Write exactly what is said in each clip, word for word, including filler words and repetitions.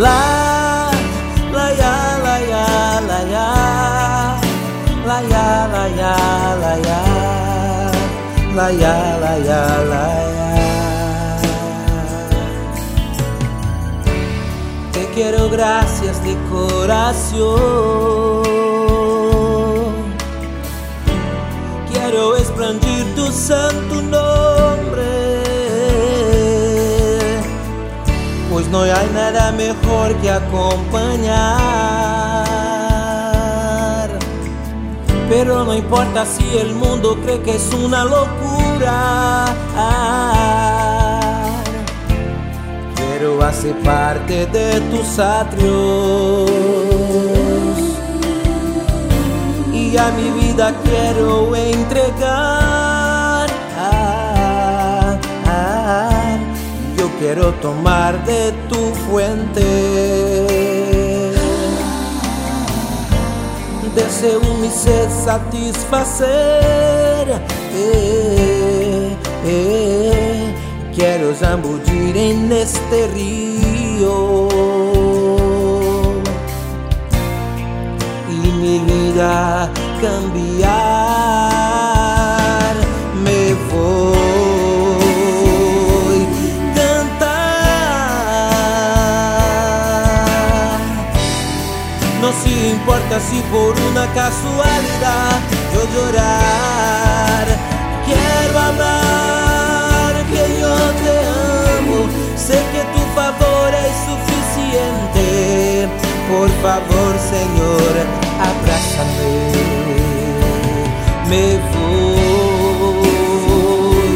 La, la ya, la ya, la ya, la ya, la ya, la ya, la ya, la ya, la ya. Te quiero, gracias de corazón. Quiero expandir tu santo nombre, pues no hay nada mejor que acompañar. Pero no importa si el mundo cree que es una locura, quiero hacer parte de tus atrios, y a mi vida quiero entregar. Yo quiero tomar de tu fuente. Deseo mi sed satisfacer. eh, eh, Quiero zambullir en este río y mi vida cambiar. Me voy cantar. No se importa si por una casualidad yo llorar. Quiero hablar que yo te amo. Sé que tu favor es suficiente. Por favor, Señor, abrázame. Me voy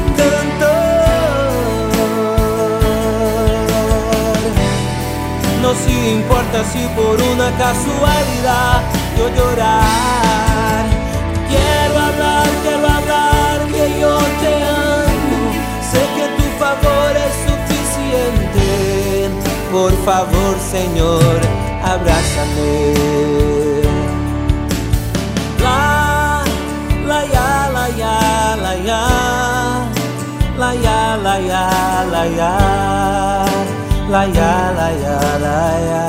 cantar. No se importa si por una casualidad yo llorar. Quiero hablar, quiero hablar que yo te amo. Sé que tu favor es suficiente. Por favor, Señor, abrázame. La, la ya, la ya, la ya, la ya, la ya, la ya, la ya, la ya, la ya.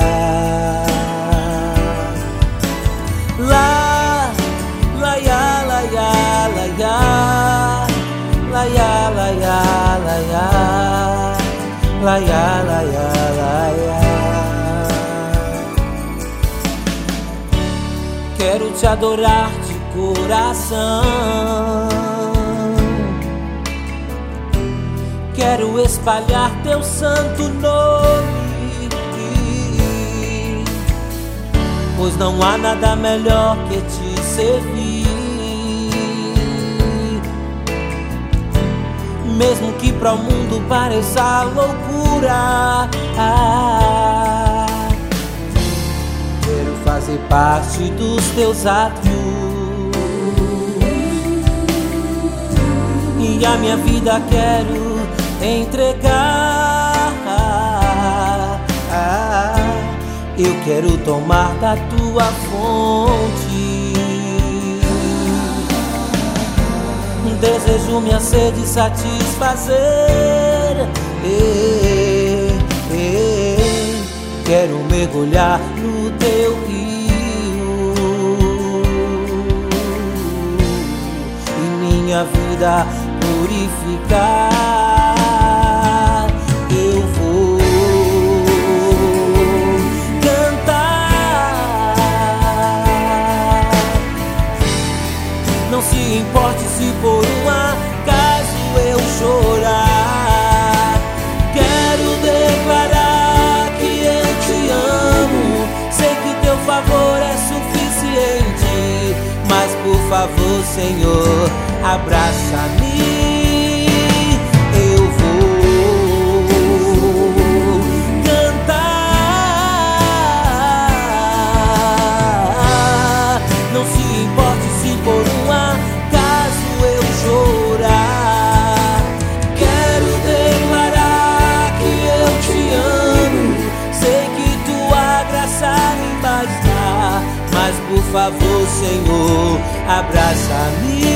La, la ya, la ya, la ya, la ya, la ya, la ya, la ya, la ya, la ya. Quero te adorar de coração. Quero espalhar teu santo nome, pois não há nada melhor que te servir. Mesmo que para o mundo pareça loucura, quero fazer parte dos teus átrios, e a minha vida quero entregar. Eu quero tomar da tua fonte. Desejo minha sede satisfazer. eh, eh, Quero mergulhar no teu rio e minha vida purificar. Eu vou cantar. Não se importe se por um acaso eu chorar. Quero declarar que eu te amo. Sei que teu favor é suficiente, mas por favor, Senhor, abraça-me. Eu vou cantar. Não se importe se por um acaso eu chorar. Quero declarar que eu te amo. Sei que tua graça me basta, mas por favor, Senhor, abraça-me.